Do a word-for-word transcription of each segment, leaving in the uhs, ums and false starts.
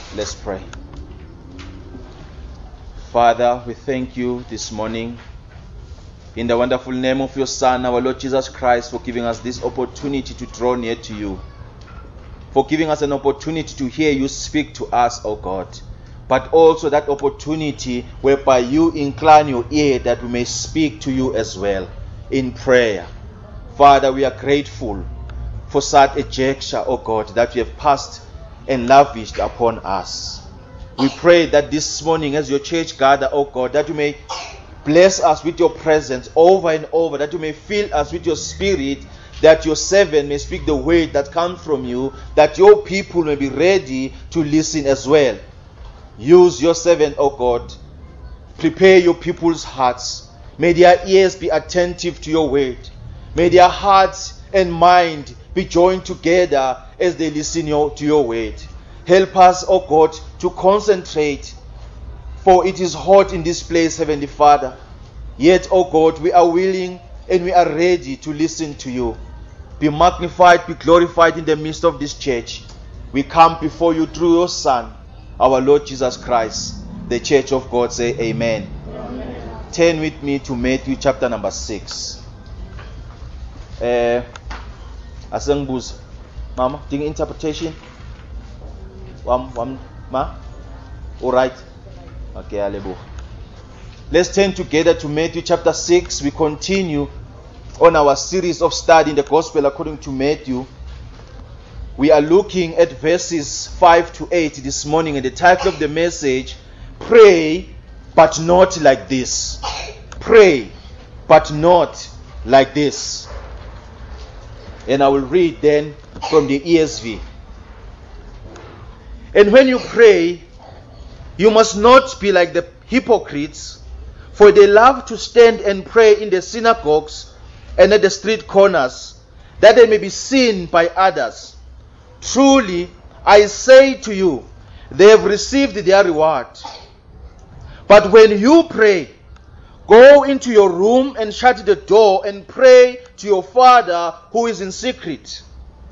Let's pray. Father, we thank you this morning in the wonderful name of your Son, our Lord Jesus Christ, for giving us this opportunity to draw near to you, for giving us an opportunity to hear you speak to us, O God, but also that opportunity whereby you incline your ear that we may speak to you as well in prayer. Father, we are grateful for such a gesture, O God, that you have passed and lavished upon us. We pray that this morning as your church gather, O God, that you may bless us with your presence over and over, that you may fill us with your spirit, that your servant may speak the word that comes from you, that your people may be ready to listen as well. Use your servant, O God. Prepare your people's hearts. May their ears be attentive to your word. May their hearts and mind be joined together as they listen your, to your word. Help us, O God, to concentrate, for it is hot in this place, Heavenly Father. Yet, O God, we are willing and we are ready to listen to you. Be magnified, be glorified in the midst of this church. We come before you through your Son, our Lord Jesus Christ. The church of God say amen. Amen. Turn with me to Matthew chapter number six. Uh, Asengbuza. Mama, ding interpretation? One, one, ma? All right. Okay, Alebo. Let's turn together to Matthew chapter six. We continue on our series of study in the Gospel according to Matthew. We are looking at verses five to eight this morning, and the title of the message, Pray, but not like this. Pray, but not like this. And I will read then from the E S V. And when you pray, you must not be like the hypocrites, for they love to stand and pray in the synagogues and at the street corners, that they may be seen by others. Truly, I say to you, they have received their reward. But when you pray, go into your room and shut the door and pray to your Father who is in secret.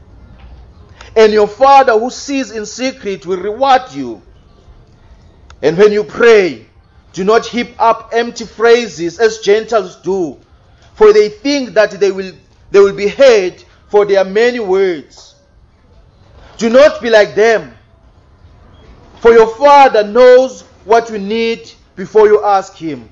And your Father who sees in secret will reward you. And when you pray, do not heap up empty phrases as Gentiles do, for they think that they will, they will be heard for their many words. Do not be like them, for your Father knows what you need before you ask Him.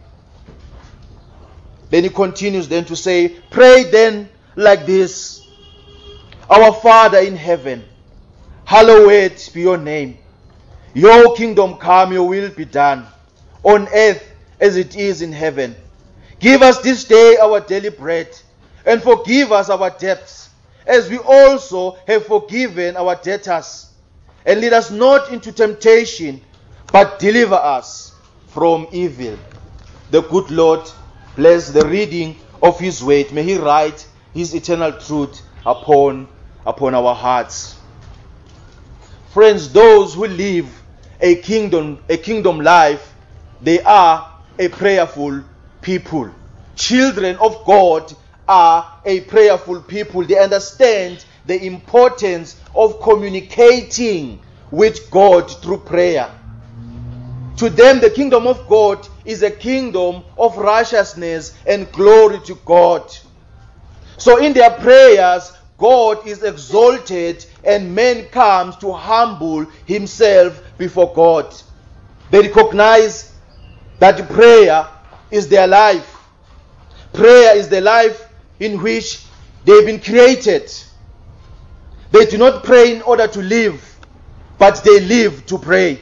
Then he continues then to say, pray then like this. Our Father in heaven, hallowed be your name. Your kingdom come, your will be done, on earth as it is in heaven. Give us this day our daily bread, and forgive us our debts, as we also have forgiven our debtors. And lead us not into temptation, but deliver us from evil. The good Lord bless the reading of His word. May He write His eternal truth upon, upon our hearts. Friends, those who live a kingdom, a kingdom life, they are a prayerful people. Children of God are a prayerful people. They understand the importance of communicating with God through prayer. To them, the kingdom of God is a kingdom of righteousness and glory to God. So in their prayers, God is exalted and man comes to humble himself before God. They recognize that prayer is their life. Prayer is the life in which they've been created. They do not pray in order to live, but they live to pray.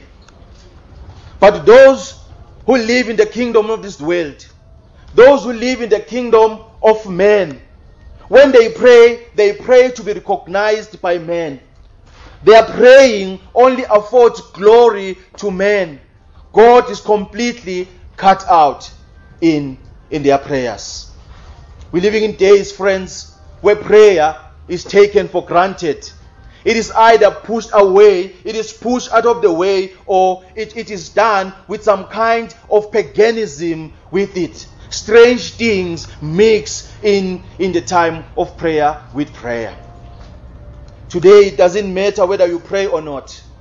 But those who live in the kingdom of this world, those who live in the kingdom of men, when they pray, they pray to be recognized by men. Their praying only affords glory to men. God is completely cut out in, in their prayers. We're living in days, friends, where prayer is taken for granted. It is either pushed away, it is pushed out of the way, or it, it is done with some kind of paganism with it. Strange things mix in, in the time of prayer with prayer. Today, it doesn't matter whether you pray or not.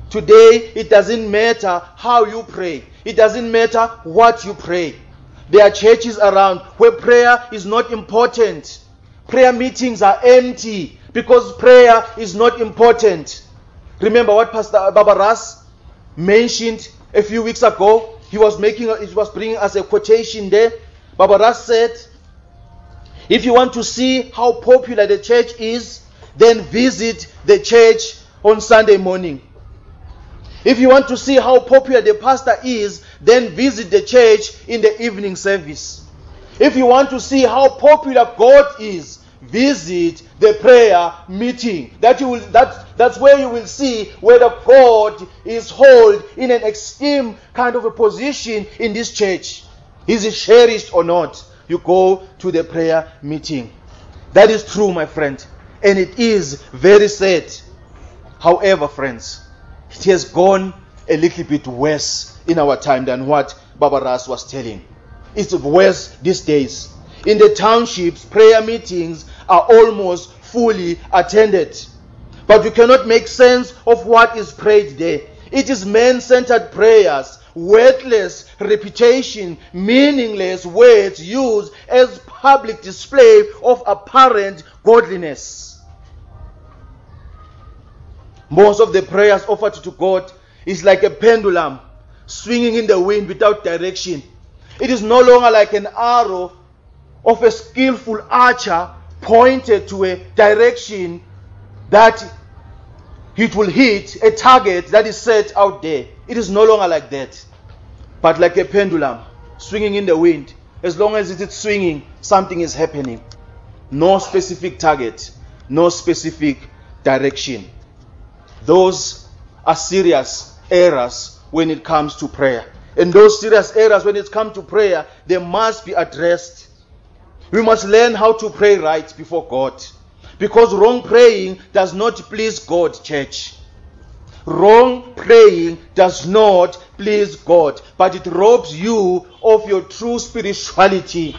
Today, it doesn't matter how you pray. It doesn't matter what you pray. There are churches around where prayer is not important. Prayer meetings are empty because prayer is not important. Remember what Pastor Babaras mentioned a few weeks ago? He was making, he was bringing us a quotation there. Babaras said, if you want to see how popular the church is, then visit the church on Sunday morning. If you want to see how popular the pastor is, then visit the church in the evening service. If you want to see how popular God is, visit the prayer meeting. That you will, that, that's where you will see whether God is held in an esteemed kind of a position in this church. Is he cherished or not? You go to the prayer meeting. That is true, my friend. And it is very sad. However, friends, it has gone a little bit worse in our time than what Babaras was telling. It's worse these days. In the townships, prayer meetings are almost fully attended. But you cannot make sense of what is prayed there. It is man-centered prayers, worthless reputation, meaningless words used as public display of apparent godliness. Most of the prayers offered to God is like a pendulum swinging in the wind without direction. It is no longer like an arrow of a skillful archer pointed to a direction that it will hit a target that is set out there. It is no longer like that, but like a pendulum swinging in the wind. As long as it is swinging, something is happening. No specific target, no specific direction. Those are serious errors when it comes to prayer. And those serious errors when it comes to prayer, they must be addressed. We must learn how to pray right before God. Because wrong praying does not please God, church. Wrong praying does not please God, but it robs you of your true spirituality.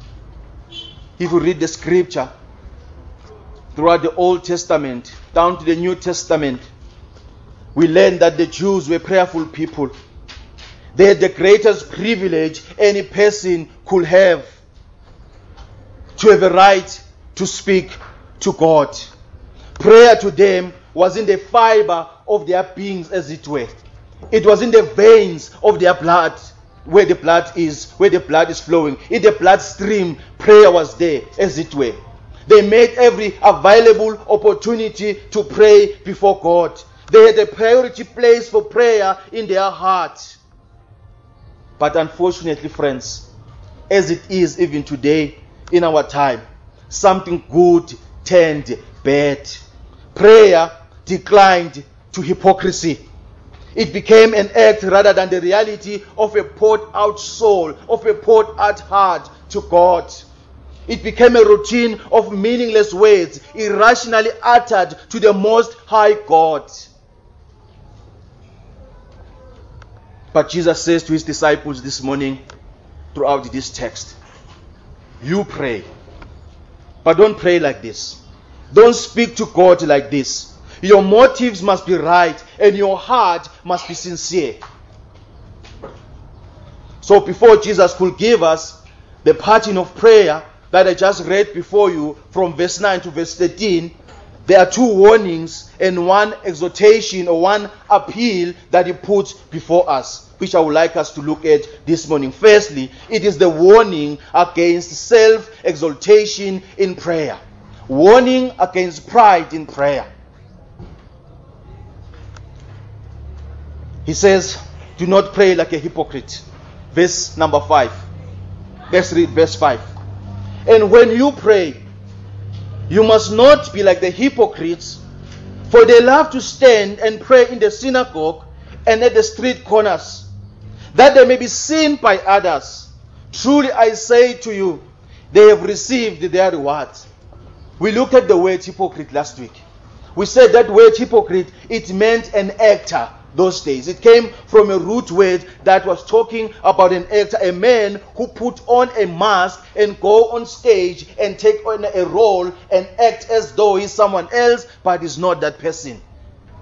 If you read the scripture throughout the Old Testament down to the New Testament, we learn that the Jews were prayerful people. They had the greatest privilege any person could have, to have a right to speak to God. Prayer to them was in the fiber of their beings, as it were. It was in the veins of their blood, where the blood is, where the blood is flowing. In the bloodstream, prayer was there, as it were. They made every available opportunity to pray before God. They had a priority place for prayer in their heart. But unfortunately, friends, as it is even today in our time, something good turned bad. Prayer declined to hypocrisy. It became an act rather than the reality of a poured out soul, of a poured out heart to God. It became a routine of meaningless words, irrationally uttered to the Most High God. But Jesus says to his disciples this morning, throughout this text, you pray, but don't pray like this. Don't speak to God like this. Your motives must be right and your heart must be sincere. So before Jesus could give us the pattern of prayer that I just read before you from verse nine to verse thirteen, there are two warnings and one exhortation or one appeal that he puts before us, which I would like us to look at this morning. Firstly, it is the warning against self-exaltation in prayer. Warning against pride in prayer. He says, do not pray like a hypocrite. Verse number five. Let's read verse five. And when you pray, you must not be like the hypocrites, for they love to stand and pray in the synagogue and at the street corners, that they may be seen by others. Truly I say to you, they have received their reward. We looked at the word hypocrite last week. We said that word hypocrite, it meant an actor those days. It came from a root word that was talking about an actor, a man who put on a mask and go on stage and take on a role and act as though he's someone else, but is not that person.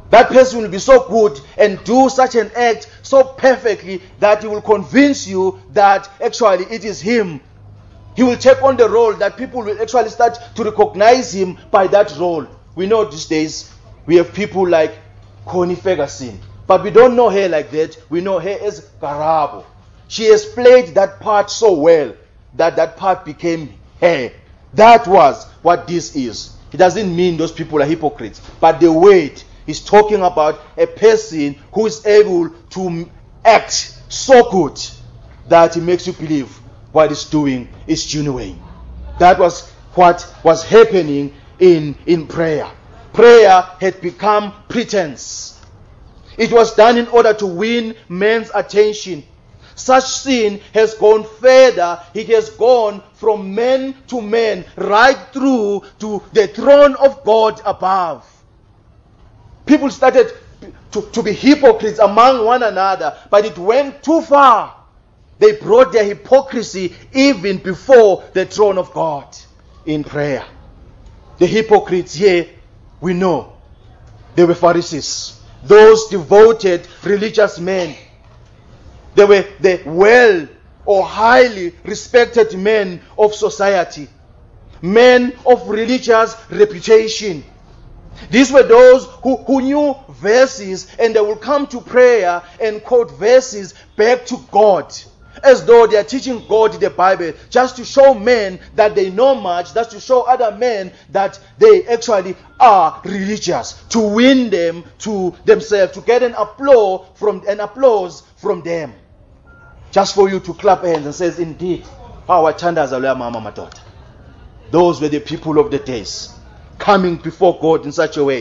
That person will be so good and do such an act so perfectly that he will convince you that actually it is him. He will take on the role that people will actually start to recognize him by that role. We know these days we have people like Connie Ferguson, but we don't know her like that. We know her as Karabo. She has played that part so well that that part became her. That was what this is. It doesn't mean those people are hypocrites, but the word is talking about a person who is able to act so good that it makes you believe what he's doing is genuine. That was what was happening in, in prayer. Prayer had become pretense. It was done in order to win men's attention. Such sin has gone further. It has gone from man to man, right through to the throne of God above. People started to, to be hypocrites among one another, but it went too far. They brought their hypocrisy even before the throne of God in prayer. The hypocrites here, we know, they were Pharisees, those devoted religious men. They were the well or highly respected men of society, men of religious reputation. These were those who, who knew verses, and they will come to prayer and quote verses back to God, as though they are teaching God the Bible, just to show men that they know much, just to show other men that they actually are religious, to win them to themselves, to get an applause from an applause from them. Just for you to clap hands and says, indeed, our chandas are mama madota. Those were the people of the days, coming before God in such a way.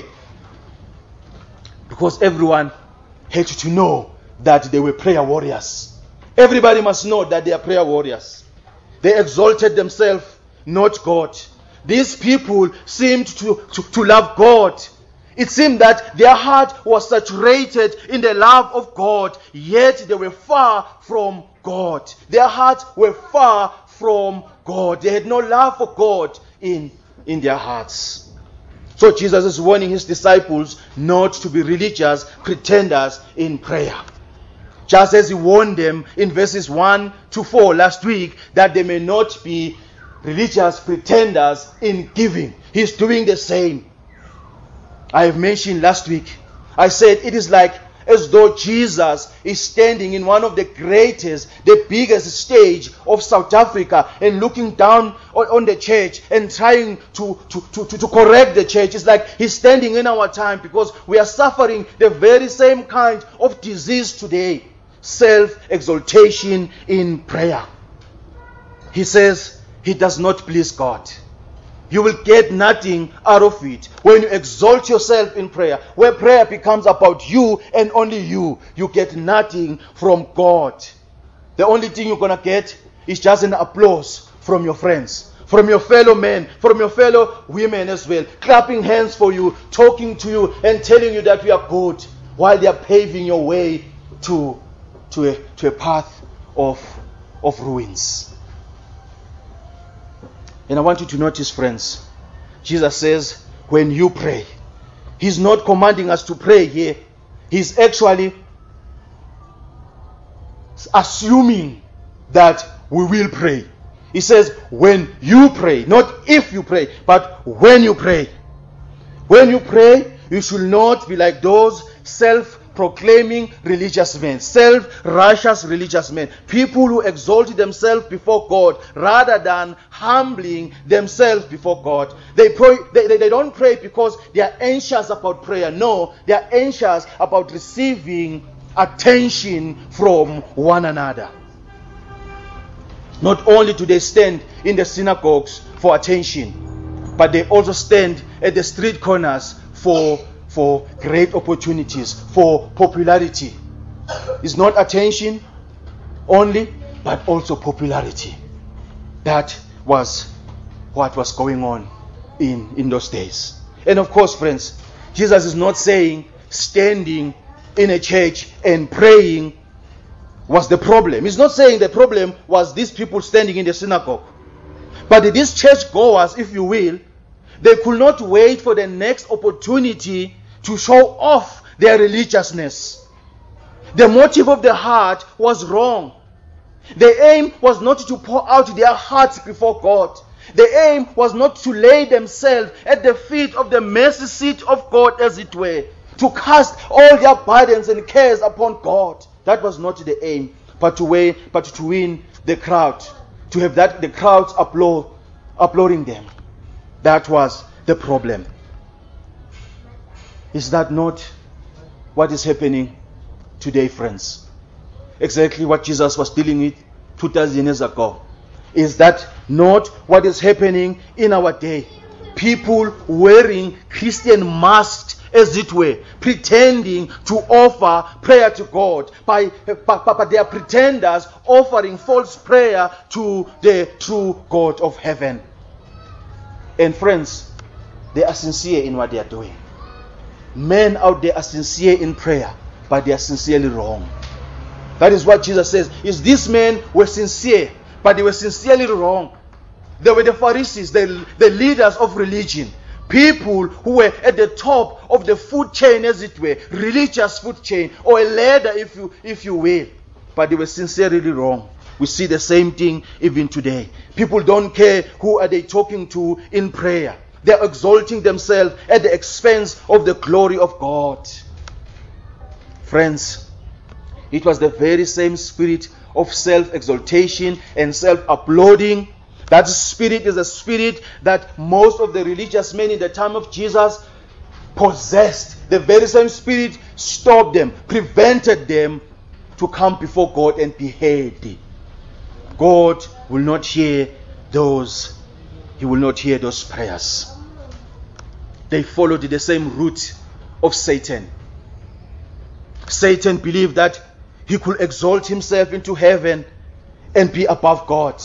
Because everyone had to know that they were prayer warriors. Everybody must know that they are prayer warriors. They exalted themselves, not God. These people seemed to, to, to love God. It seemed that their heart was saturated in the love of God, yet they were far from God. Their hearts were far from God. They had no love for God in, in their hearts. So Jesus is warning his disciples not to be religious pretenders in prayer. Just as he warned them in verses one to four last week that they may not be religious pretenders in giving. He's doing the same. I have mentioned last week, I said it is like as though Jesus is standing in one of the greatest, the biggest stage of South Africa and looking down on, on the church and trying to, to, to, to, to correct the church. It's like he's standing in our time because we are suffering the very same kind of disease today. Self-exaltation in prayer. He says he does not please God. You will get nothing out of it when you exalt yourself in prayer. Where prayer becomes about you and only you, you get nothing from God. The only thing you're going to get is just an applause from your friends, from your fellow men, from your fellow women as well, clapping hands for you, talking to you and telling you that we are good, while they are paving your way to, to, a, to a path of, of ruins. And I want you to notice, friends, Jesus says, when you pray, he's not commanding us to pray here. He's actually assuming that we will pray. He says, when you pray, not if you pray, but when you pray. When you pray, you should not be like those self proclaiming religious men, self-righteous religious men, people who exalt themselves before God rather than humbling themselves before God. They pray, they, they, they don't pray because they are anxious about prayer. No, they are anxious about receiving attention from one another. Not only do they stand in the synagogues for attention, but they also stand at the street corners for for great opportunities, for popularity. It's not attention only, but also popularity. That was what was going on in, in those days. And of course, friends, Jesus is not saying standing in a church and praying was the problem. He's not saying the problem was these people standing in the synagogue. But these churchgoers, if you will, they could not wait for the next opportunity to show off their religiousness. The motive of the heart was wrong. The aim was not to pour out their hearts before God. The aim was not to lay themselves at the feet of the mercy seat of God, as it were, to cast all their burdens and cares upon God. That was not the aim, but to win, but to win the crowd, to have that the crowds applaud, applauding them. That was the problem. Is that not what is happening today, friends? Exactly what Jesus was dealing with two thousand years ago. Is that not what is happening in our day? People wearing Christian masks, as it were, pretending to offer prayer to God, by, but, but they are pretenders offering false prayer to the true God of heaven. And friends, they are sincere in what they are doing. Men out there are sincere in prayer, but they are sincerely wrong. That is what Jesus says. Is these men were sincere, but they were sincerely wrong. They were the Pharisees, the, the leaders of religion. People who were at the top of the food chain, as it were, religious food chain, or a ladder, if you if you will. But they were sincerely wrong. We see the same thing even today. People don't care who are they talking to in prayer. They are exalting themselves at the expense of the glory of God. Friends, it was the very same spirit of self-exaltation and self-applauding. That spirit is a spirit that most of the religious men in the time of Jesus possessed. The very same spirit stopped them, prevented them to come before God and be heard. God will not hear those. He will not hear those prayers. They followed the same route of Satan. Satan believed that he could exalt himself into heaven and be above God.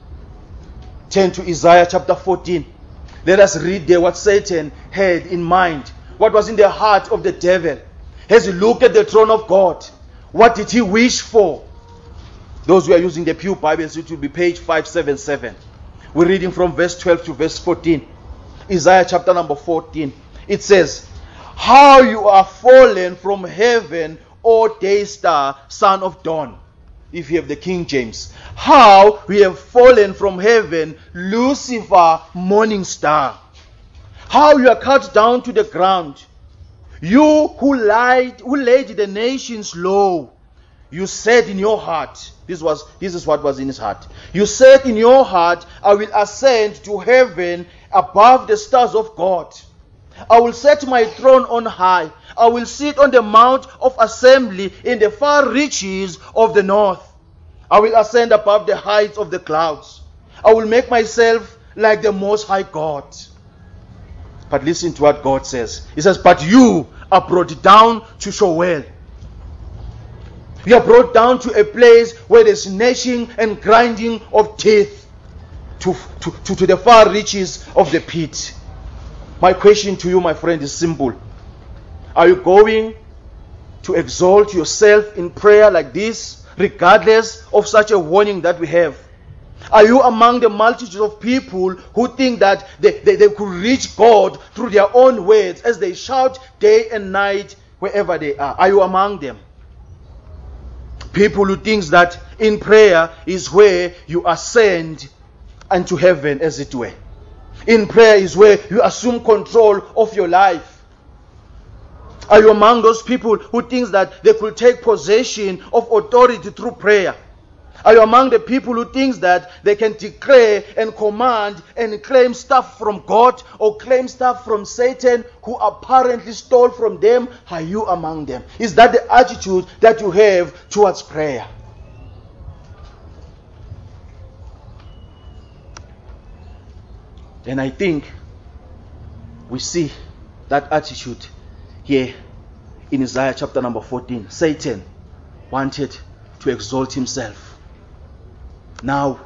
Turn to Isaiah chapter fourteen. Let us read there what Satan had in mind. What was in the heart of the devil. As he looked at the throne of God, what did he wish for? Those who are using the Pew Bibles, it will be page five seventy-seven. We're reading from verse twelve to verse fourteen. Isaiah chapter number fourteen. It says, "How you are fallen from heaven, O day star, son of dawn." If you have the King James. "How we have fallen from heaven, Lucifer, morning star. How you are cut down to the ground. You who lied, who laid the nations low. You said in your heart," this was this is what was in his heart. "You said in your heart, I will ascend to heaven above the stars of God. I will set my throne on high. I will sit on the mount of assembly in the far reaches of the north. I will ascend above the heights of the clouds. I will make myself like the Most High God." But listen to what God says. He says, "But you are brought down to Sheol. You are brought down to a place where there's gnashing and grinding of teeth, to, to, to, to the far reaches of the pit." My question to you, my friend, is simple. Are you going to exalt yourself in prayer like this, regardless of such a warning that we have? Are you among the multitude of people who think that they, they, they could reach God through their own words as they shout day and night wherever they are? Are you among them? People who think that in prayer is where you ascend unto heaven, as it were. In prayer is where you assume control of your life. Are you among those people who think that they could take possession of authority through prayer? Are you among the people who think that they can declare and command and claim stuff from God or claim stuff from Satan who apparently stole from them? Are you among them? Is that the attitude that you have towards prayer? And I think we see that attitude here in Isaiah chapter number fourteen. Satan wanted to exalt himself. Now,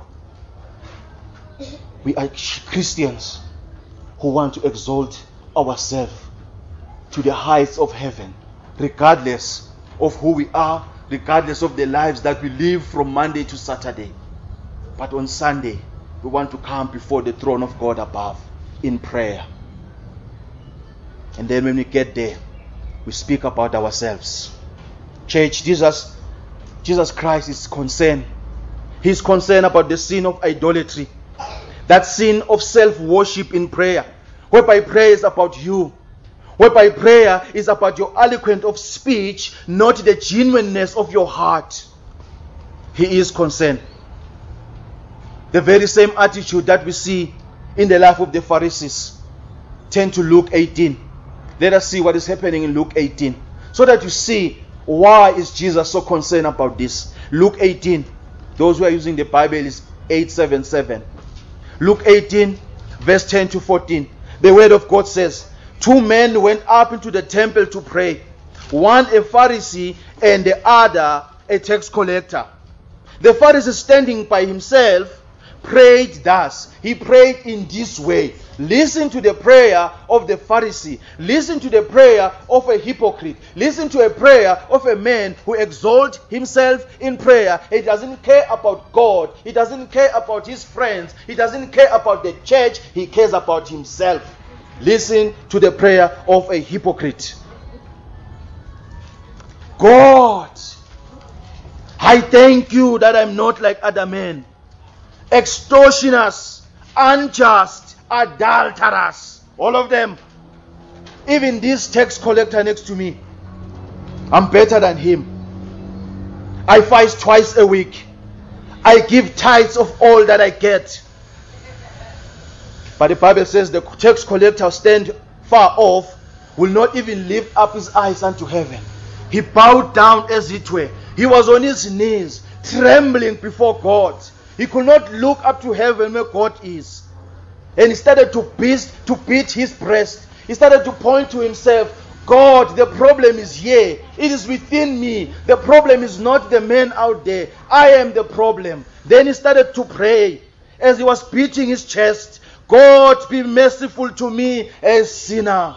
we are Christians who want to exalt ourselves to the heights of heaven, regardless of who we are, regardless of the lives that we live from Monday to Saturday. But on Sunday, we want to come before the throne of God above in prayer. And then when we get there, we speak about ourselves. Church, Jesus, Jesus Christ is concerned. He's concerned about the sin of idolatry. That sin of self-worship in prayer. Whereby prayer is about you. Whereby prayer is about your eloquence of speech, not the genuineness of your heart. He is concerned. The very same attitude that we see in the life of the Pharisees. Turn to Luke eighteen. Let us see what is happening in Luke eighteen. So that you see why is Jesus so concerned about this. Luke eighteen. Those who are using the Bible is eight seventy-seven. Luke eighteen, verse ten to fourteen. The word of God says, two men went up into the temple to pray. One a Pharisee and the other a tax collector. The Pharisee standing by himself prayed thus. He prayed in this way. Listen to the prayer of the Pharisee. Listen to the prayer of a hypocrite. Listen to a prayer of a man who exalts himself in prayer. He doesn't care about God. He doesn't care about his friends. He doesn't care about the church. He cares about himself. Listen to the prayer of a hypocrite. God, I thank you that I'm not like other men. Extortioners, unjust, adulterers, all of them. Even this tax collector next to me, I'm better than him. I fast twice a week. I give tithes of all that I get. But the Bible says the tax collector stand far off, will not even lift up his eyes unto heaven. He bowed down as it were. He was on his knees, trembling before God. He could not look up to heaven where God is. And he started to beat, to beat his breast. He started to point to himself, God, the problem is here. It is within me. The problem is not the man out there. I am the problem. Then he started to pray as he was beating his chest. God, be merciful to me, a sinner.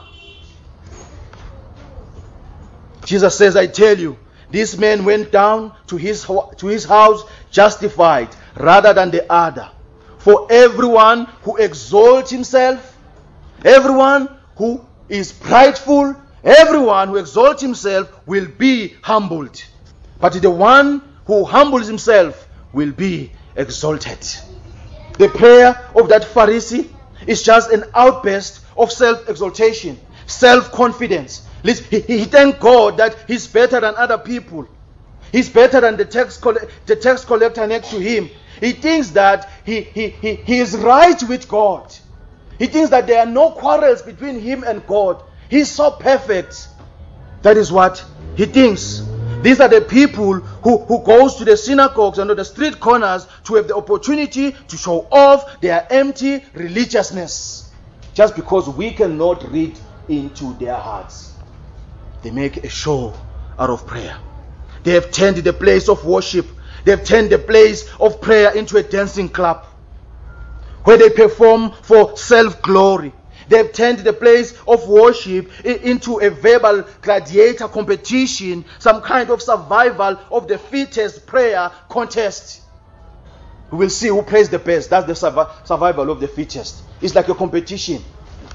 Jesus says, I tell you, this man went down to his, to his house justified rather than the other. For everyone who exalts himself, everyone who is prideful, everyone who exalts himself will be humbled. But the one who humbles himself will be exalted. The prayer of that Pharisee is just an outburst of self-exaltation, self-confidence. He, he thanked God that he's better than other people. He's better than the tax, coll- the tax collector next to him. He thinks that he, he, he, he is right with God. He thinks that there are no quarrels between him and God. He's so perfect. That is what he thinks. These are the people who, who goes to the synagogues and to the street corners to have the opportunity to show off their empty religiousness. Just because we cannot read into their hearts. They make a show out of prayer. They have turned the place of worship. They have turned the place of prayer into a dancing club where they perform for self-glory. They have turned the place of worship into a verbal gladiator competition, some kind of survival of the fittest prayer contest. We will see who prays the best. That's the survi- survival of the fittest. It's like a competition.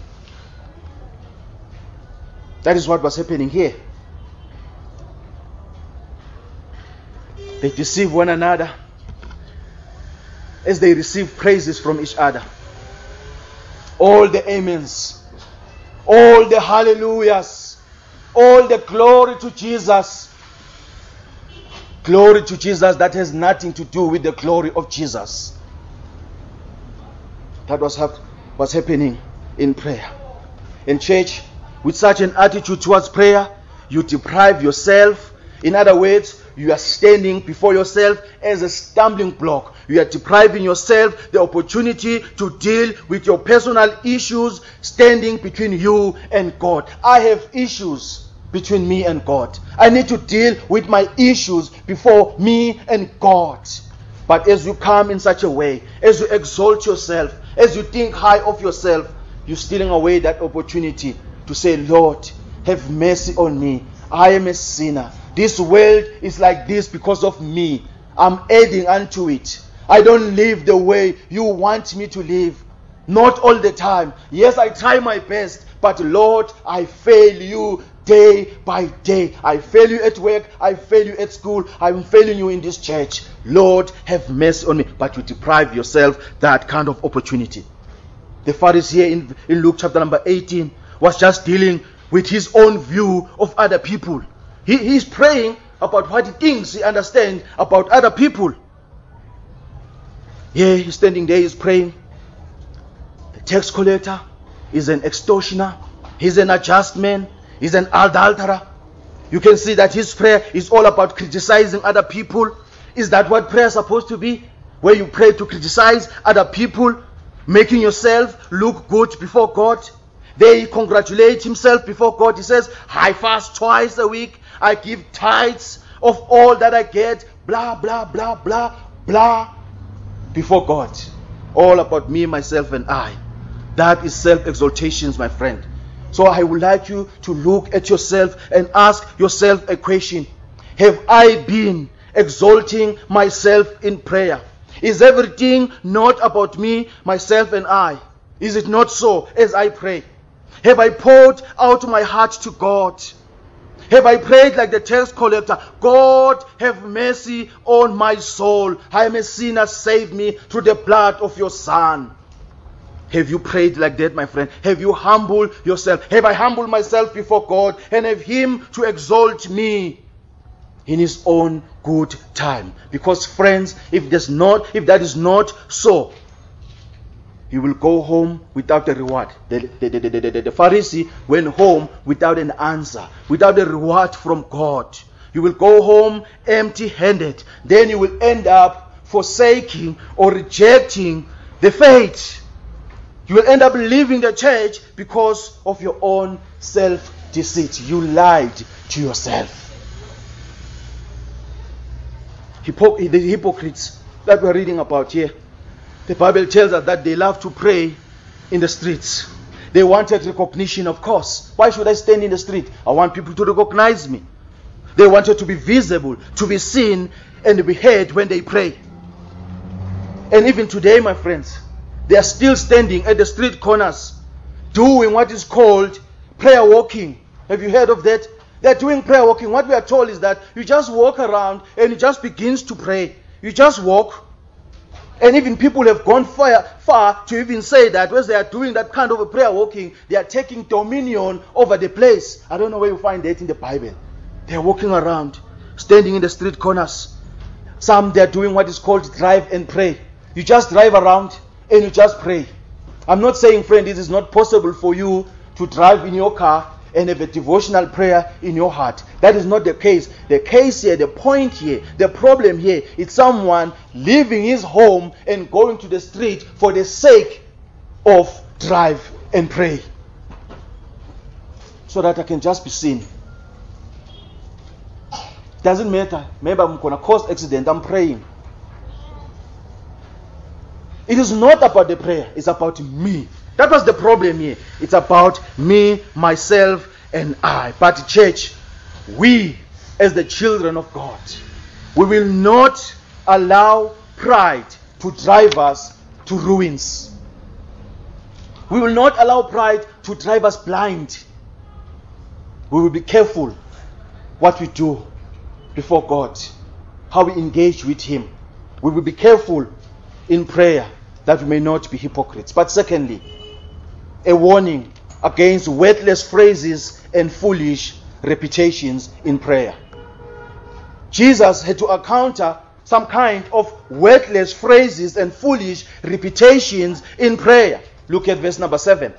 That is what was happening here. They deceive one another as they receive praises from each other. All the amens, all the hallelujahs, all the glory to Jesus. Glory to Jesus that has nothing to do with the glory of Jesus. That was hap- was happening in prayer. In church, with such an attitude towards prayer, you deprive yourself. In other words, you are standing before yourself as a stumbling block. You are depriving yourself the opportunity to deal with your personal issues standing between you and God. I have issues between me and God. I need to deal with my issues before me and God. But as you come in such a way, as you exalt yourself, as you think high of yourself, you're stealing away that opportunity to say, Lord, have mercy on me. I am a sinner. This world is like this because of me. I'm adding unto it. I don't live the way you want me to live. Not all the time. Yes, I try my best, but Lord, I fail you day by day. I fail you at work, I fail you at school, I'm failing you in this church. Lord, have mercy on me. But you deprive yourself that kind of opportunity. The Pharisee here in, in Luke chapter number eighteen was just dealing with his own view of other people. He, he's praying about what he thinks he understands about other people. Yeah, he's standing there, he's praying. The tax collector is an extortioner. He's an unjust man. He's an adulterer. You can see that his prayer is all about criticizing other people. Is that what prayer is supposed to be? Where you pray to criticize other people, making yourself look good before God. There he congratulates himself before God. He says, I fast twice a week. I give tithes of all that I get. Blah, blah, blah, blah, blah. Before God. All about me, myself, and I. That is self-exaltation, my friend. So I would like you to look at yourself and ask yourself a question. Have I been exalting myself in prayer? Is everything not about me, myself, and I? Is it not so as I pray? Have I poured out my heart to God? Have I prayed like the tax collector? God, have mercy on my soul. I am a sinner. Save me through the blood of your Son. Have you prayed like that, my friend? Have you humbled yourself? Have I humbled myself before God and have Him to exalt me in His own good time? Because, friends, if there's not, if that is not so, you will go home without a reward. The, the, the, the, the, the Pharisee went home without an answer, without a reward from God. You will go home empty-handed. Then you will end up forsaking or rejecting the faith. You will end up leaving the church because of your own self-deceit. You lied to yourself. Hypo- the hypocrites that we're reading about here, the Bible tells us that they love to pray in the streets. They wanted recognition, of course. Why should I stand in the street? I want people to recognize me. They wanted to be visible, to be seen, and to be heard when they pray. And even today, my friends, they are still standing at the street corners, doing what is called prayer walking. Have you heard of that? They are doing prayer walking. What we are told is that you just walk around and you just begins to pray. You just walk. And even people have gone far, far to even say that as they are doing that kind of a prayer walking, they are taking dominion over the place. I don't know where you find that in the Bible. They are walking around, standing in the street corners. Some they are doing what is called drive and pray. You just drive around and you just pray. I'm not saying, friend, it is not possible for you to drive in your car and have a devotional prayer in your heart. That is not the case. The case here, the point here, the problem here is someone leaving his home and going to the street for the sake of drive and pray. So that I can just be seen. Doesn't matter. Maybe I'm going to cause accident. I'm praying. It is not about the prayer. It's about me. That was the problem here. It's about me, myself, and I. But church, we as the children of God, we will not allow pride to drive us to ruins. We will not allow pride to drive us blind. We will be careful what we do before God, how we engage with Him. We will be careful in prayer that we may not be hypocrites. But secondly, a warning against worthless phrases and foolish repetitions in prayer. Jesus had to encounter some kind of worthless phrases and foolish repetitions in prayer. Look at verse number seven.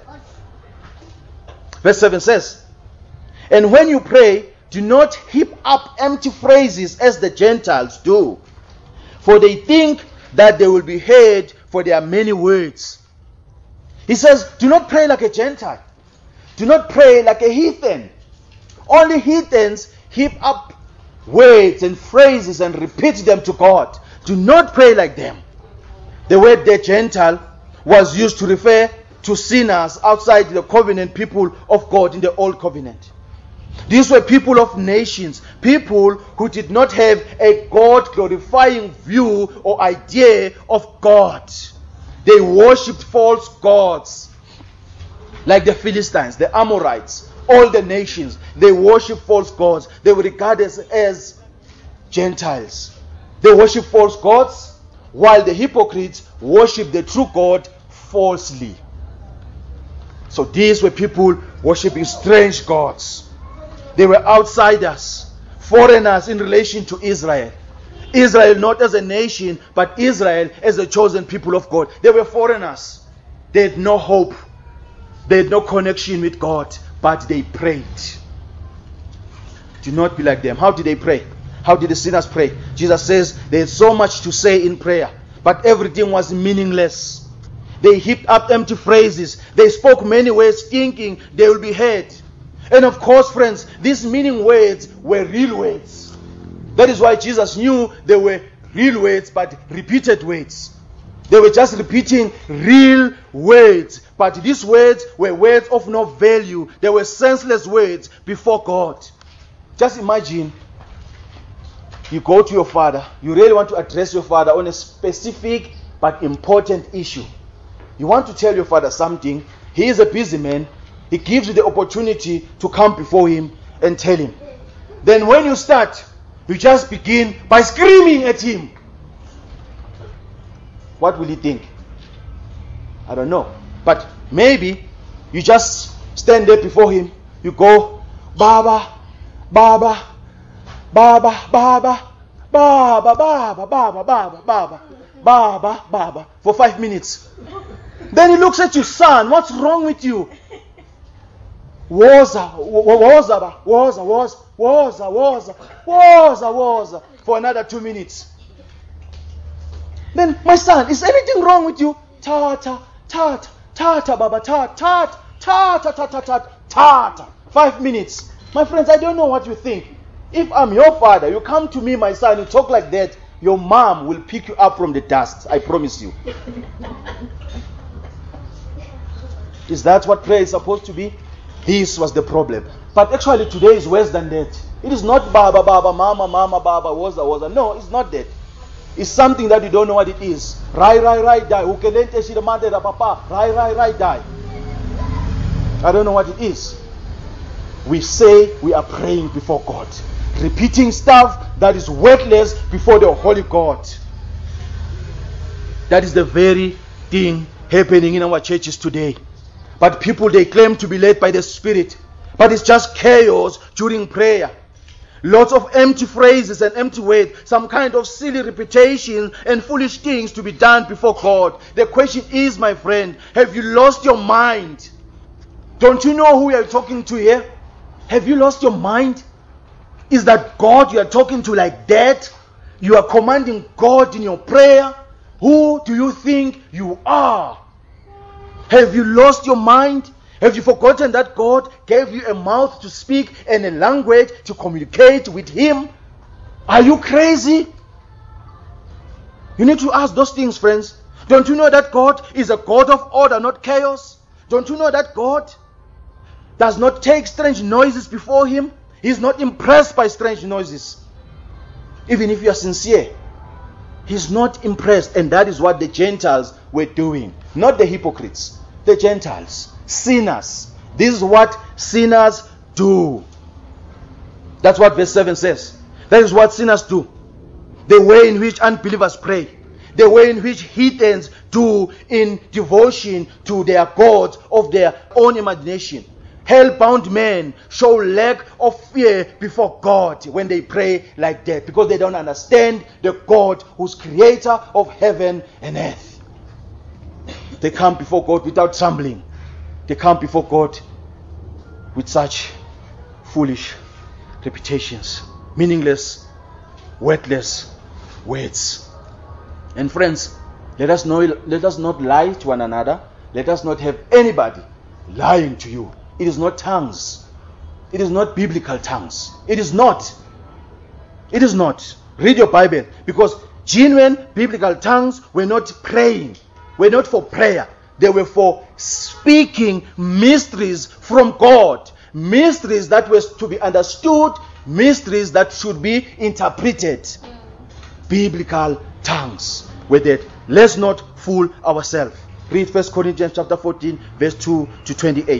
Verse seven says, "And when you pray, do not heap up empty phrases as the Gentiles do, for they think that they will be heard for their many words." He says, do not pray like a Gentile. Do not pray like a heathen. Only heathens heap up words and phrases and repeat them to God. Do not pray like them. The word the Gentile was used to refer to sinners outside the covenant people of God in the old covenant. These were people of nations, people who did not have a God-glorifying view or idea of God. They worshipped false gods, like the Philistines, the Amorites, all the nations. They worship false gods. They were regarded as, as Gentiles. They worship false gods, while the hypocrites worship the true God falsely. So these were people worshiping strange gods. They were outsiders, foreigners in relation to Israel. Israel not as a nation, but Israel as a chosen people of God. They were foreigners. They had no hope. They had no connection with God, but they prayed. Do not be like them. How did they pray? How did the sinners pray? Jesus says they had so much to say in prayer, but everything was meaningless. They heaped up empty phrases. They spoke many words thinking they will be heard. And of course, friends, these meaning words were real words. That is why Jesus knew they were real words, but repeated words. They were just repeating real words, but these words were words of no value. They were senseless words before God. Just imagine you go to your father. You really want to address your father on a specific but important issue. You want to tell your father something. He is a busy man. He gives you the opportunity to come before him and tell him. Then when you start, you just begin by screaming at him. What will he think? I don't know. But maybe you just stand there before him. You go, Baba, Baba, Baba, Baba, Baba, Baba, Baba, Baba, Baba, Baba, Baba, for five minutes. Then he looks at you, son, what's wrong with you? Waza, waza, waza, waza, waza, waza, waza, waza, for another two minutes. Then, my son, is anything wrong with you? Ta-ta, ta-ta, ta-ta, Baba, ta-ta, ta-ta, ta-ta, ta-ta, ta-ta. Five minutes. My friends, I don't know what you think. If I'm your father, you come to me, my son, you talk like that, your mom will pick you up from the dust. I promise you. Is that what prayer is supposed to be? This was the problem. But actually today is worse than that. It is not Baba, Baba, Mama, Mama, Baba, Waza, Waza. No, it's not that. It's something that you don't know what it is. Rai, rai, rai, die. Ukelente shidamande da papa. Rai, rai, rai, die. I don't know what it is. We say we are praying before God. Repeating stuff that is worthless before the Holy God. That is the very thing happening in our churches today. But people, they claim to be led by the Spirit. But it's just chaos during prayer. Lots of empty phrases and empty words. Some kind of silly repetition and foolish things to be done before God. The question is, my friend, have you lost your mind? Don't you know who you are talking to here? Have you lost your mind? Is that God you are talking to like that? You are commanding God in your prayer? Who do you think you are? Have you lost your mind? Have you forgotten that God gave you a mouth to speak and a language to communicate with Him? Are you crazy? You need to ask those things, friends. Don't you know that God is a God of order, not chaos? Don't you know that God does not take strange noises before Him? He's not impressed by strange noises. Even if you are sincere, He's not impressed. And that is what the Gentiles were doing. Not the hypocrites. The Gentiles. Sinners. This is what sinners do. That's what verse seven says. That is what sinners do. The way in which unbelievers pray. The way in which heathens do in devotion to their gods of their own imagination. Hell-bound men show lack of fear before God when they pray like that, because they don't understand the God who's creator of heaven and earth. They come before God without trembling. They come before God with such foolish repetitions, meaningless, worthless words. And friends, let us know, let us not lie to one another. Let us not have anybody lying to you. It is not tongues. It is not biblical tongues. It is not. It is not. Read your Bible. Because genuine biblical tongues were not praying. Were not for prayer. They were for speaking mysteries from God. Mysteries that were to be understood. Mysteries that should be interpreted. Biblical tongues were that. Let's not fool ourselves. Read First Corinthians chapter fourteen, verse two to twenty-eight.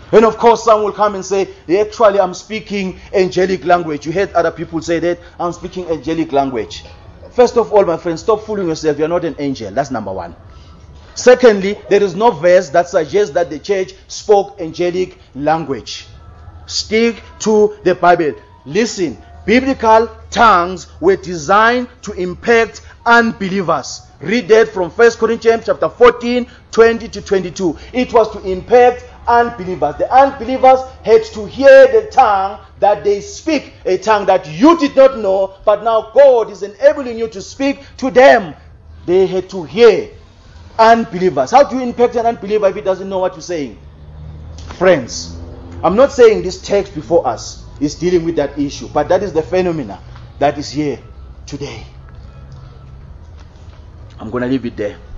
And of course, some will come and say, actually, I'm speaking angelic language. You heard other people say that, I'm speaking angelic language. First of all, my friends, stop fooling yourself. You're not an angel. That's number one. Secondly, there is no verse that suggests that the church spoke angelic language. Stick to the Bible. Listen, biblical tongues were designed to impact unbelievers. Read that from First Corinthians chapter fourteen, twenty to twenty-two. It was to impact unbelievers. The unbelievers had to hear the tongue that they speak, a tongue that you did not know, but now God is enabling you to speak to them. They had to hear. Unbelievers. How do you impact an unbeliever if he doesn't know what you're saying? Friends, I'm not saying this text before us is dealing with that issue, but that is the phenomena that is here today. I'm going to leave it there.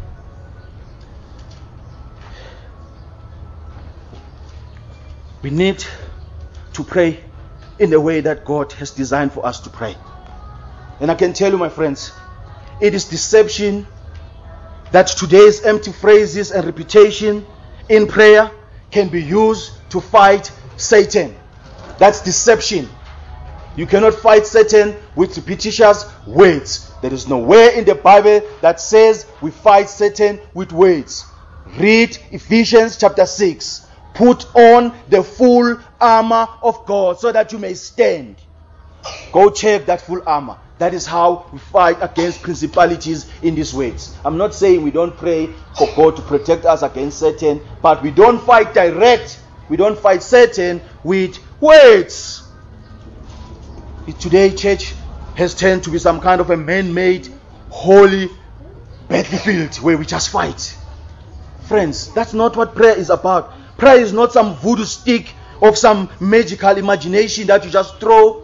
We need to pray in the way that God has designed for us to pray. And I can tell you, my friends, it is deception that today's empty phrases and repetition in prayer can be used to fight Satan. That's deception. You cannot fight Satan with repetitious words. There is nowhere in the Bible that says we fight Satan with words. Read Ephesians chapter six. Put on the full armor of God so that you may stand. Go check that full armor. That is how we fight against principalities in these ways. I'm not saying we don't pray for God to protect us against Satan, but we don't fight direct. We don't fight Satan with words. Today, church has turned to be some kind of a man-made, holy battlefield where we just fight. Friends, that's not what prayer is about. Prayer is not some voodoo stick of some magical imagination that you just throw.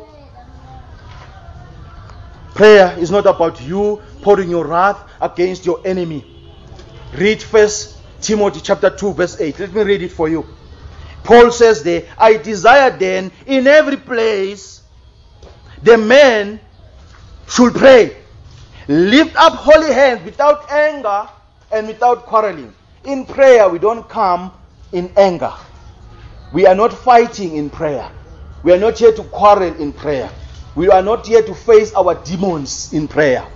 Prayer is not about you pouring your wrath against your enemy. Read First Timothy chapter two verse eight. Let me read it for you. Paul says there, I desire then in every place the man should pray. Lift up holy hands without anger and without quarreling. In prayer we don't come in anger. We are not fighting in prayer. We are not here to quarrel in prayer. We are not here to face our demons in prayer.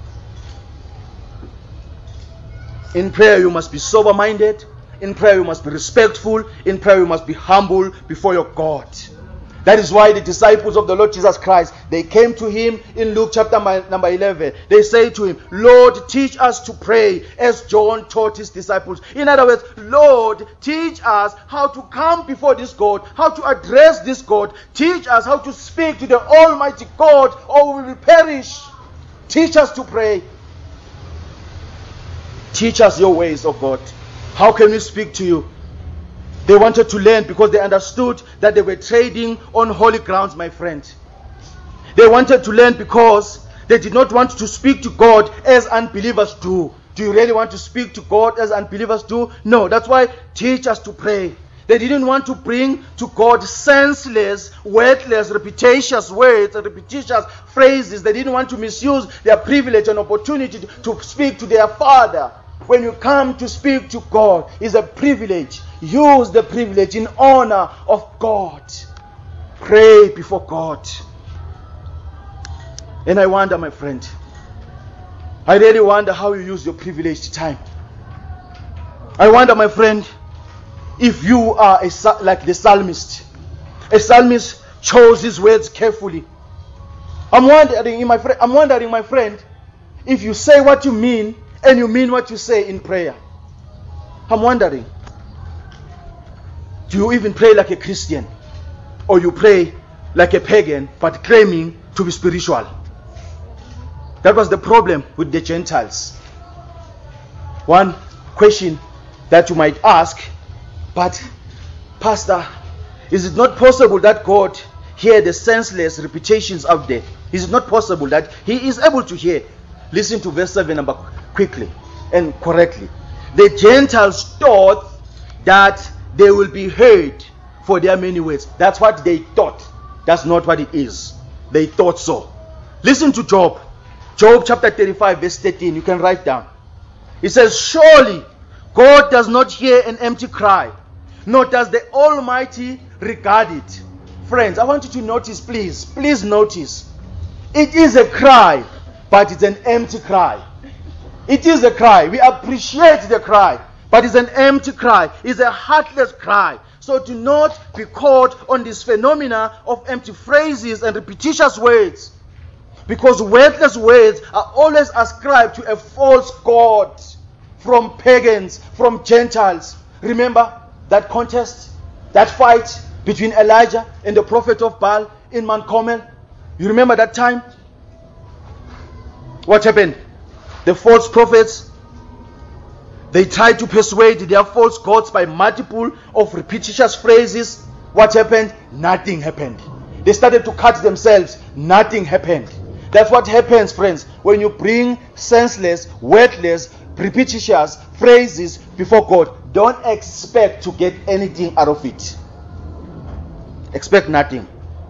In prayer you must be sober-minded. In prayer you must be respectful. In prayer you must be humble before your God. That is why the disciples of the Lord Jesus Christ, they came to him in Luke chapter number eleven. They say to him, Lord, teach us to pray as John taught his disciples. In other words, Lord, teach us how to come before this God, how to address this God. Teach us how to speak to the Almighty God or we will perish. Teach us to pray. Teach us your ways, oh God. How can we speak to you? They wanted to learn because they understood that they were trading on holy grounds, my friend. They wanted to learn because they did not want to speak to God as unbelievers do. Do you really want to speak to God as unbelievers do? No, that's why teach us to pray. They didn't want to bring to God senseless, wordless, repetitious words and repetitious phrases. They didn't want to misuse their privilege and opportunity to, to speak to their Father. When you come to speak to God, it's a privilege. Use the privilege in honor of God. Pray before God. And I wonder, my friend, I really wonder how you use your privileged time. I wonder, my friend, if you are a, like the psalmist. A psalmist chose his words carefully. I'm wondering, my friend, I'm wondering, my friend, if you say what you mean and you mean what you say in prayer. I'm wondering, do you even pray like a Christian? Or you pray like a pagan but claiming to be spiritual? That was the problem with the Gentiles. One question that you might ask, but Pastor, is it not possible that God hears the senseless repetitions out there? Is it not possible that He is able to hear? Listen to verse seven number quickly and correctly. The Gentiles thought that they will be heard for their many words. That's what they thought. That's not what it is. They thought so. Listen to Job. Job chapter thirty-five verse thirteen. You can write down. It says, surely God does not hear an empty cry, nor does the Almighty regard it. Friends, I want you to notice, please, please notice. It is a cry, but it's an empty cry. It is a cry. We appreciate the cry, but it's an empty cry. It's a heartless cry. So do not be caught on this phenomena of empty phrases and repetitious words, because worthless words are always ascribed to a false god from pagans, from Gentiles. Remember that contest, that fight between Elijah and the prophet of Baal in Mount Carmel? You remember that time? What happened? The false prophets, they tried to persuade their false gods by multiple of repetitious phrases. What happened? Nothing happened. They started to cut themselves. Nothing happened. That's what happens, friends, when you bring senseless, worthless, repetitious phrases before God. Don't expect to get anything out of it. Expect nothing.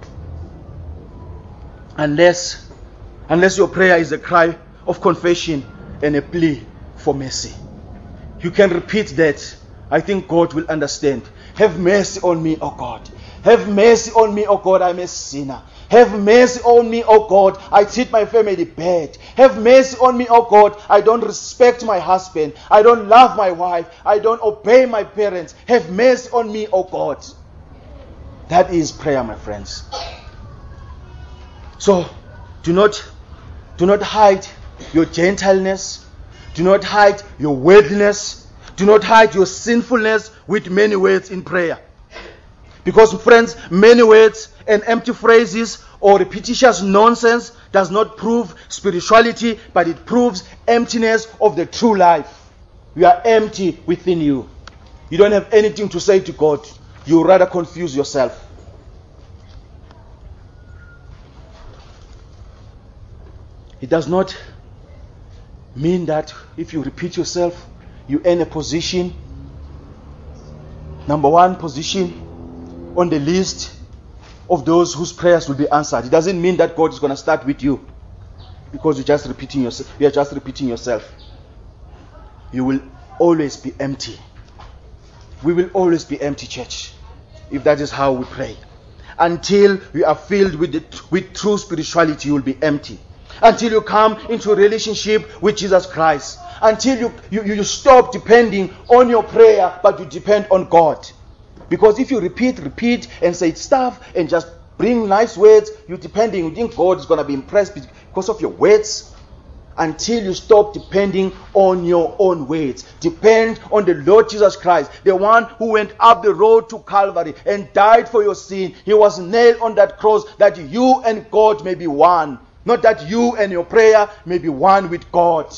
Unless, unless your prayer is a cry of confession and a plea for mercy. You can repeat that. I think God will understand. Have mercy on me, O God. Have mercy on me, O God. I'm a sinner. Have mercy on me, O God. I treat my family bad. Have mercy on me, O God. I don't respect my husband. I don't love my wife. I don't obey my parents. Have mercy on me, O God. That is prayer, my friends. So, do not, do not hide your gentileness. Do not hide your worldliness. Do not hide your sinfulness with many words in prayer. Because, friends, many words and empty phrases or repetitious nonsense does not prove spirituality, but it proves emptiness of the true life. You are empty within you. You don't have anything to say to God. You rather confuse yourself. It does not mean that if you repeat yourself, you earn a position, number one position on the list of those whose prayers will be answered. It doesn't mean that God is going to start with you because you're just repeating yourself. You are just repeating yourself. You will always be empty. We will always be empty, church, if that is how we pray. Until we are filled with the, with true spirituality, you will be empty. Until you come into a relationship with Jesus Christ. Until you, you, you stop depending on your prayer, but you depend on God. Because if you repeat, repeat, and say stuff, and just bring nice words, you're depending, you think God is going to be impressed because of your words. Until you stop depending on your own words. Depend on the Lord Jesus Christ, the one who went up the road to Calvary and died for your sin. He was nailed on that cross that you and God may be one. Not that you and your prayer may be one with God.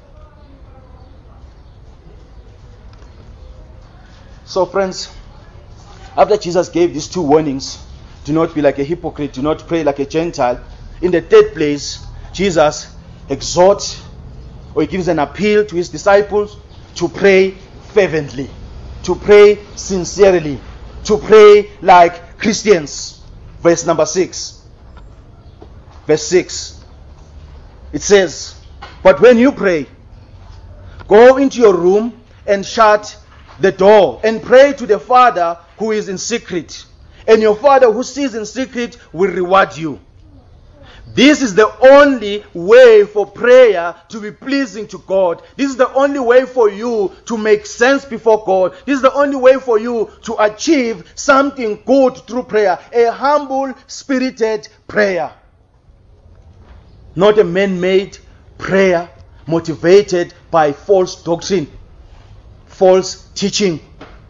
So, friends, after Jesus gave these two warnings, do not be like a hypocrite, do not pray like a Gentile. In the third place, Jesus exhorts, or he gives an appeal to his disciples to pray fervently, to pray sincerely, to pray like Christians. Verse number six. Verse six. It says, "But when you pray, go into your room and shut the door and pray to the Father who is in secret. And your Father who sees in secret will reward you." This is the only way for prayer to be pleasing to God. This is the only way for you to make sense before God. This is the only way for you to achieve something good through prayer. A humble, spirited prayer. Not a man-made prayer motivated by false doctrine, false teaching.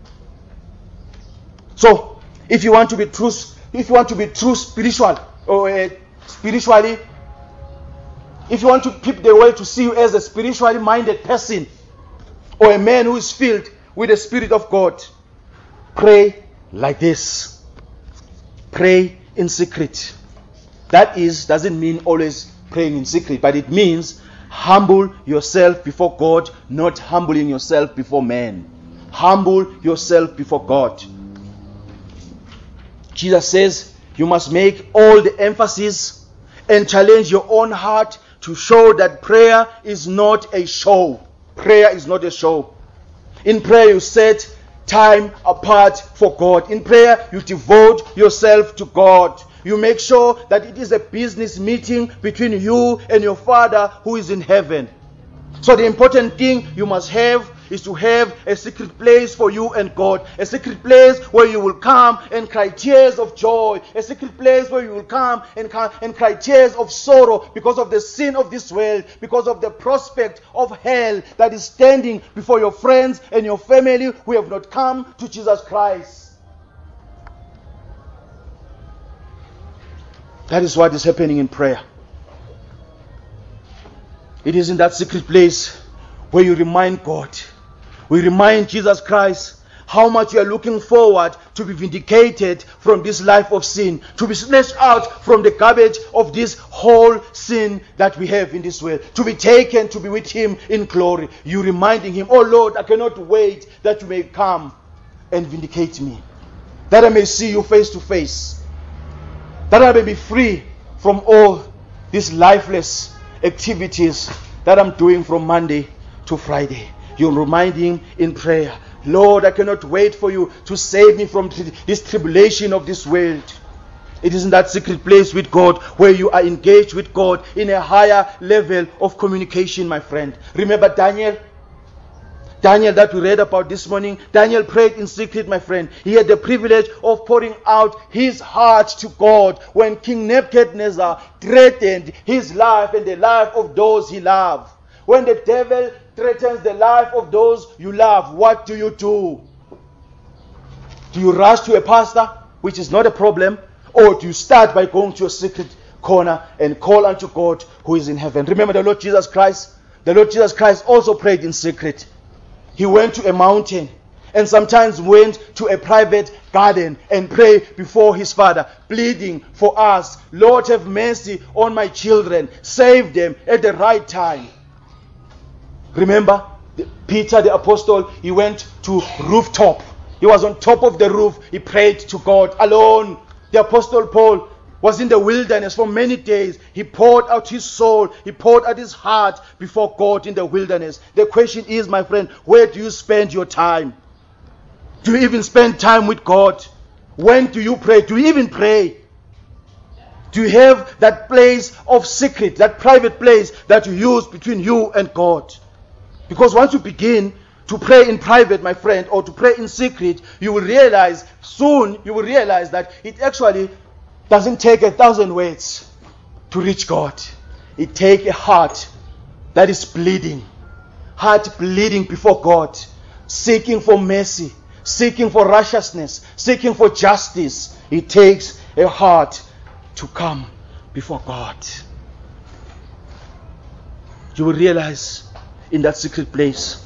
So, if you want to be true, if you want to be true spiritual or uh, spiritually, if you want to keep the world to see you as a spiritually minded person or a man who is filled with the Spirit of God, pray like this. Pray in secret. That is, doesn't mean always praying in secret, but it means humble yourself before God, not humbling yourself before man. Humble yourself before God. Jesus says you must make all the emphasis and challenge your own heart to show that prayer is not a show. Prayer is not a show. In prayer you set time apart for God. In prayer, you devote yourself to God. You make sure that it is a business meeting between you and your Father who is in heaven. So the important thing you must have is to have a secret place for you and God. A secret place where you will come and cry tears of joy. A secret place where you will come and, come and cry tears of sorrow because of the sin of this world, because of the prospect of hell that is standing before your friends and your family who have not come to Jesus Christ. That is what is happening in prayer. It is in that secret place where you remind God, we remind Jesus Christ how much you are looking forward to be vindicated from this life of sin, to be snatched out from the garbage of this whole sin that we have in this world, to be taken to be with Him in glory. You reminding Him, oh Lord, I cannot wait that you may come and vindicate me, that I may see you face to face, that I may be free from all these lifeless activities that I'm doing from Monday to Friday. You remind Him in prayer, Lord, I cannot wait for you to save me from this tribulation of this world. It is in that secret place with God where you are engaged with God in a higher level of communication, my friend. Remember Daniel? Daniel that we read about this morning. Daniel prayed in secret, my friend. He had the privilege of pouring out his heart to God when King Nebuchadnezzar threatened his life and the life of those he loved. When the devil threatens the life of those you love, what do you do? Do you rush to a pastor, which is not a problem, or do you start by going to a secret corner and call unto God who is in heaven? Remember the Lord Jesus Christ? The Lord Jesus Christ also prayed in secret. He went to a mountain and sometimes went to a private garden and prayed before his Father, pleading for us. Lord, have mercy on my children. Save them at the right time. Remember, Peter the apostle, he went to rooftop. He was on top of the roof. He prayed to God alone. The apostle Paul was in the wilderness for many days. He poured out his soul. He poured out his heart before God in the wilderness. The question is, my friend, where do you spend your time? Do you even spend time with God? When do you pray? Do you even pray? Do you have that place of secret, that private place that you use between you and God? Because once you begin to pray in private, my friend, or to pray in secret, you will realize, soon you will realize that it actually doesn't take a thousand words to reach God. It takes a heart that is bleeding, heart bleeding before God, seeking for mercy, seeking for righteousness, seeking for justice. It takes a heart to come before God. You will realize in that secret place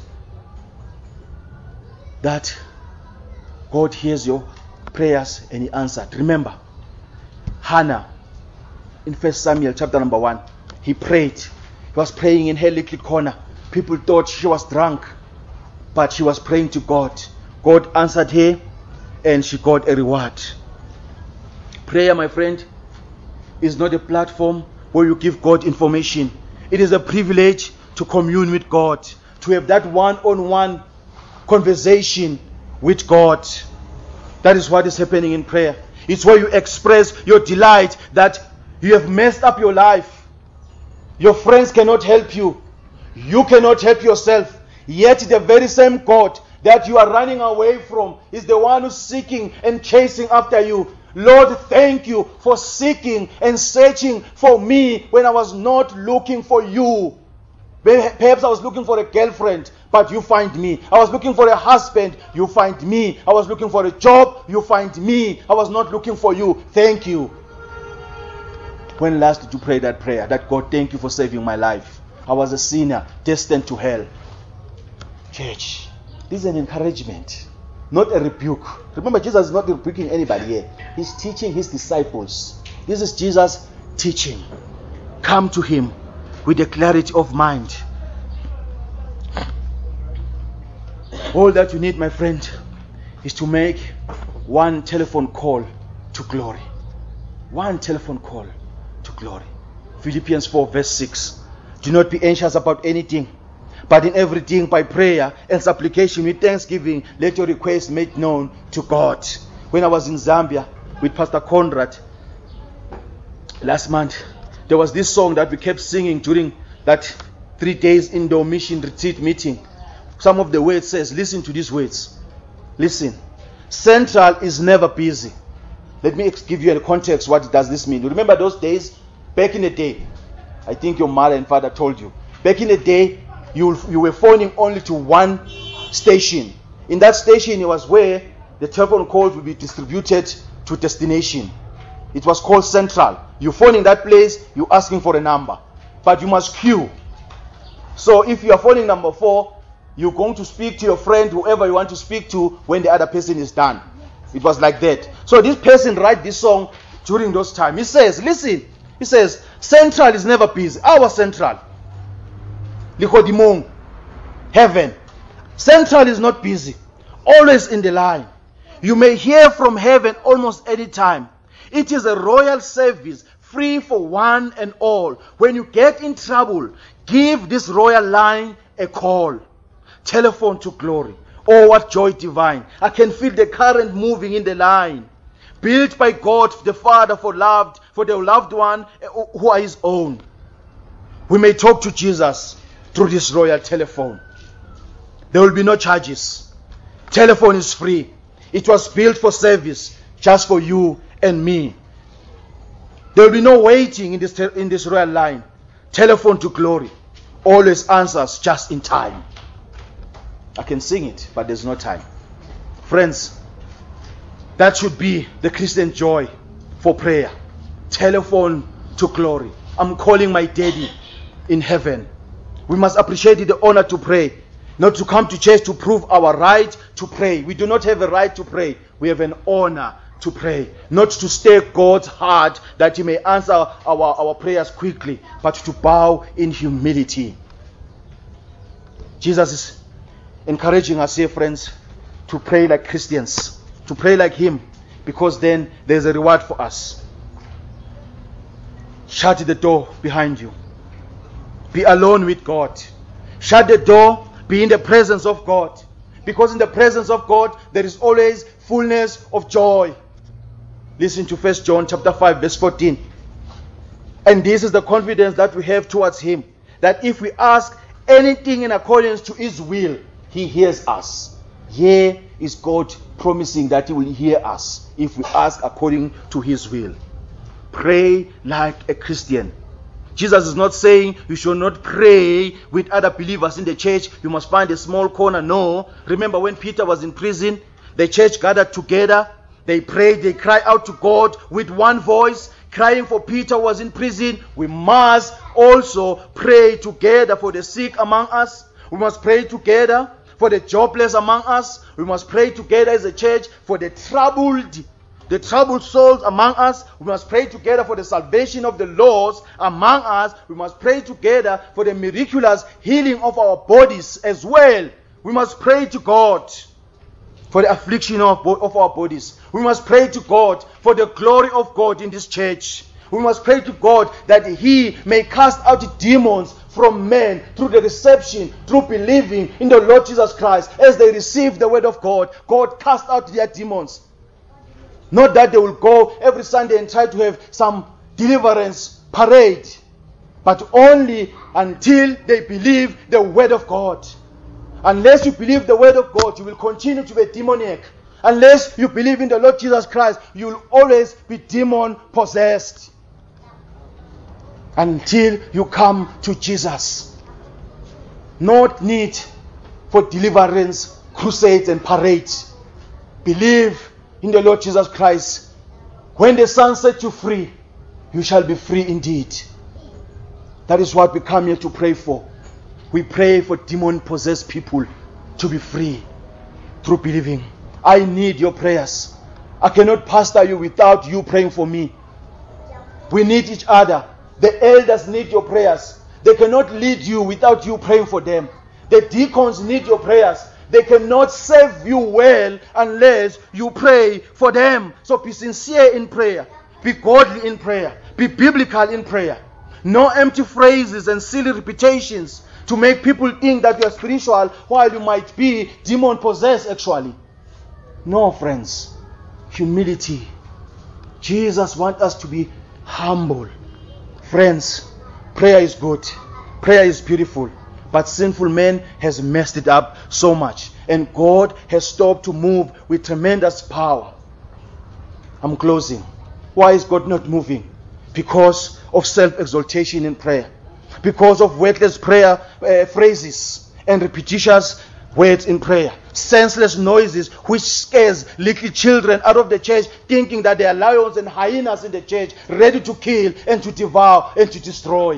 that God hears your prayers and He answered. Remember, Hannah, in First Samuel chapter number one, he prayed. He was praying in her little corner. People thought she was drunk, but she was praying to God. God answered her, and she got a reward. Prayer, my friend, is not a platform where you give God information. It is a privilege to commune with God, to have that one-on-one conversation with God. That is what is happening in prayer. It's where you express your delight that you have messed up your life. Your friends cannot help you. You cannot help yourself. Yet the very same God that you are running away from is the one who's seeking and chasing after you. Lord, thank you for seeking and searching for me when I was not looking for you. Perhaps I was looking for a girlfriend, but you find me. I was looking for a husband, you find me. I was looking for a job, you find me. I was not looking for you. Thank you. When last did you pray that prayer? That God, thank you for saving my life. I was a sinner, destined to hell. Church, this is an encouragement, not a rebuke. Remember, Jesus is not rebuking anybody here. He's teaching His disciples. This is Jesus teaching. Come to Him with a clarity of mind. All that you need, my friend, is to make one telephone call to glory. One telephone call to glory. Philippians four verse six. Do not be anxious about anything, But in everything, by prayer and supplication with thanksgiving, let your requests make known to God. When I was in Zambia with Pastor Conrad last month, there was this song that we kept singing during that three days indoor mission retreat meeting. Some of the words says, listen to these words. Listen. Central is never busy. Let me give you a context. What does this mean? You remember those days? Back in the day, I think your mother and father told you. Back in the day, you, you were phoning only to one station. In that station, it was where the telephone calls would be distributed to destination. It was called Central. You phone in that place, you're asking for a number. But you must queue. So if you are phoning number four, you're going to speak to your friend, whoever you want to speak to, when the other person is done. It was like that. So this person write this song during those times. He says, listen, he says, Central is never busy. Our Central. Likodimong. Heaven. Central is not busy. Always in the line. You may hear from heaven almost any time. It is a royal service, free for one and all. When you get in trouble, give this royal line a call. Telephone to glory. Oh, what joy divine. I can feel the current moving in the line. Built by God the Father for loved, for the loved one who are his own. We may talk to Jesus through this royal telephone. There will be no charges. Telephone is free. It was built for service, just for you and me. There will be no waiting in this, in this royal line. Telephone to glory. Always answers just in time. I can sing it, but there's no time. Friends, that should be the Christian joy for prayer. Telephone to glory. I'm calling my daddy in heaven. We must appreciate the honor to pray. Not to come to church to prove our right to pray. We do not have a right to pray. We have an honor to pray. Not to stay God's heart that He may answer our, our prayers quickly, but to bow in humility. Jesus is encouraging us here, friends, to pray like Christians, to pray like Him, because then there's a reward for us. Shut the door behind you. Be alone with God. Shut the door. Be in the presence of God. Because in the presence of God, there is always fullness of joy. Listen to First John chapter five, verse fourteen. And this is the confidence that we have towards Him, that if we ask anything in accordance to His will, He hears us. Here is God promising that He will hear us if we ask according to His will. Pray like a Christian. Jesus is not saying you should not pray with other believers in the church. You must find a small corner. No. Remember when Peter was in prison, the church gathered together. They prayed, they cried out to God with one voice, crying for Peter who was in prison. We must also pray together for the sick among us. We must pray together for the jobless among us. We must pray together as a church for the troubled The troubled souls among us. We must pray together for the salvation of the lost among us. We must pray together for the miraculous healing of our bodies as well. We must pray to God for the affliction of, of our bodies. We must pray to God for the glory of God in this church. We must pray to God that He may cast out demons from men through the reception, through believing in the Lord Jesus Christ. As they receive the word of God, God cast out their demons. Not that they will go every Sunday and try to have some deliverance parade, but only until they believe the word of God. Unless you believe the word of God, you will continue to be demoniac. Unless you believe in the Lord Jesus Christ, you will always be demon possessed. Until you come to Jesus. Not need for deliverance, crusades and parades. Believe in the Lord Jesus Christ. When the Son sets you free, you shall be free indeed. That is what we come here to pray for. We pray for demon-possessed people to be free through believing. I need your prayers. I cannot pastor you without you praying for me. We need each other. The elders need your prayers. They cannot lead you without you praying for them. The deacons need your prayers. They cannot serve you well unless you pray for them. So be sincere in prayer. Be godly in prayer. Be biblical in prayer. No empty phrases and silly repetitions. to make people think that you are spiritual while you might be demon possessed actually. No, friends. Humility. Jesus wants us to be humble. Friends, prayer is good. Prayer is beautiful. But sinful man has messed it up so much. And God has stopped to move with tremendous power. I'm closing. Why is God not moving? Because of self-exaltation in prayer. Because of worthless prayer uh, phrases and repetitious words in prayer. Senseless noises which scares little children out of the church, thinking that there are lions and hyenas in the church, ready to kill and to devour and to destroy.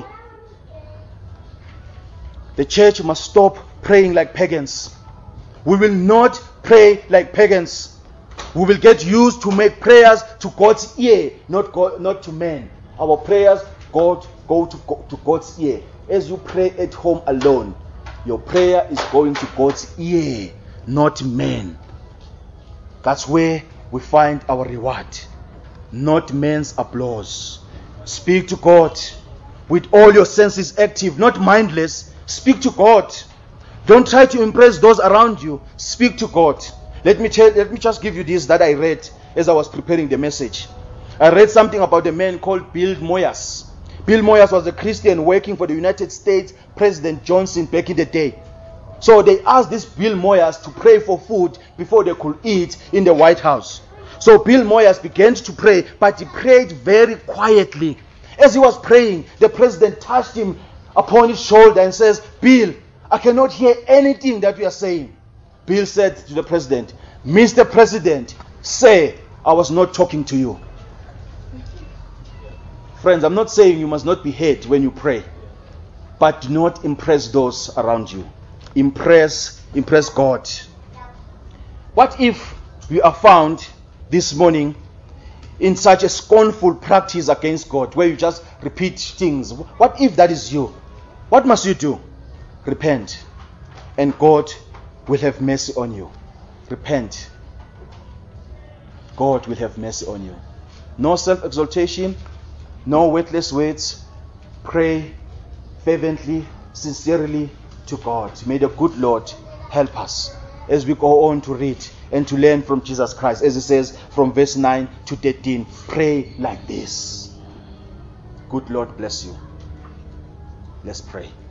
The church must stop praying like pagans. We will not pray like pagans. We will get used to make prayers to God's ear, not God, not to men. Our prayers God, go to, to God's ear. As you pray at home alone, your prayer is going to God's ear, not men. That's where we find our reward, not men's applause. Speak to God with all your senses active, not mindless. Speak to God. Don't try to impress those around you. Speak to God. Let me tell, let me just give you this that I read as I was preparing the message. I read something about a man called Bill Moyers. Bill Moyers was a Christian working for the United States President Johnson back in the day. So they asked this Bill Moyers to pray for food before they could eat in the White House. So Bill Moyers began to pray, but he prayed very quietly. As he was praying, the president touched him upon his shoulder and says, "Bill, I cannot hear anything that you are saying." Bill said to the president, "Mister President, say I was not talking to you." Friends, I'm not saying you must not be heard when you pray, but do not impress those around you. Impress, impress God. What if we are found this morning in such a scornful practice against God, where you just repeat things? What if that is you? What must you do? Repent, and God will have mercy on you. Repent. God will have mercy on you. No self-exaltation, no worthless words. Pray fervently, sincerely to God. May the good Lord help us as we go on to read and to learn from Jesus Christ. As it says from verse nine to thirteen, pray like this. Good Lord bless you. Let's pray.